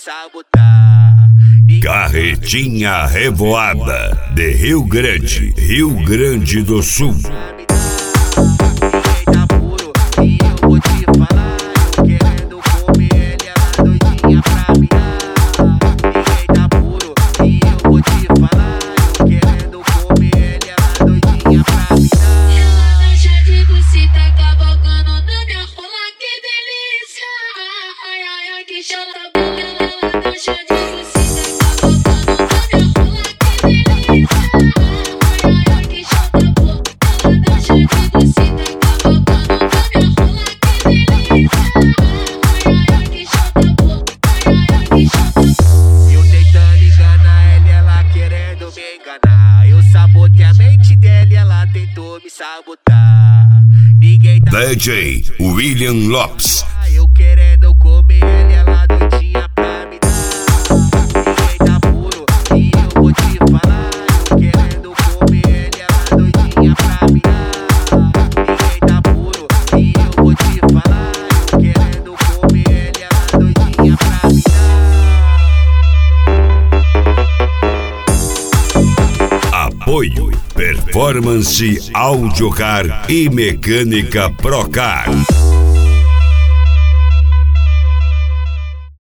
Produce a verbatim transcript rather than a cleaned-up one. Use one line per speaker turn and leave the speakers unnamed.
sabotar.
Carretinha Revoada, de Rio Grande, Rio Grande do Sul.
Ninguém tá puro e eu vou te falar. Eu querendo comer ela doidinha pra me dar. Ninguém tá puro e eu vou te falar. Eu querendo comer ela doidinha pra me dar.
Ela tá cheia de buceta, cavalgando na minha rola, que delícia. Ai, ai, ai, que chata boa. Ela tá cheia de buceta, cavalgando na minha rola, que delícia. Ai, ai, ai, que chata boa. Ela tá cheia de buceta, cavalgando na minha rola, que delícia. Ai, ai, ai, que chata boa. Ai, ai, ai, que chata boa.
Eu tentando enganar ela e ela querendo me enganar. Eu sabotei a mente dela e ela tentou me sabotar. Ninguém tá
D J William Lopes.
eu querendo comer ela e ela doidinha pra me dar. Ninguém tá puro e eu vou te falar. Eu querendo comer ela e ela doidinha pra me dar. Ninguém tá puro e eu vou te falar. Eu querendo comer ela e ela doidinha pra me dar.
Apoio Performance Audiocar e Mecânica Procar.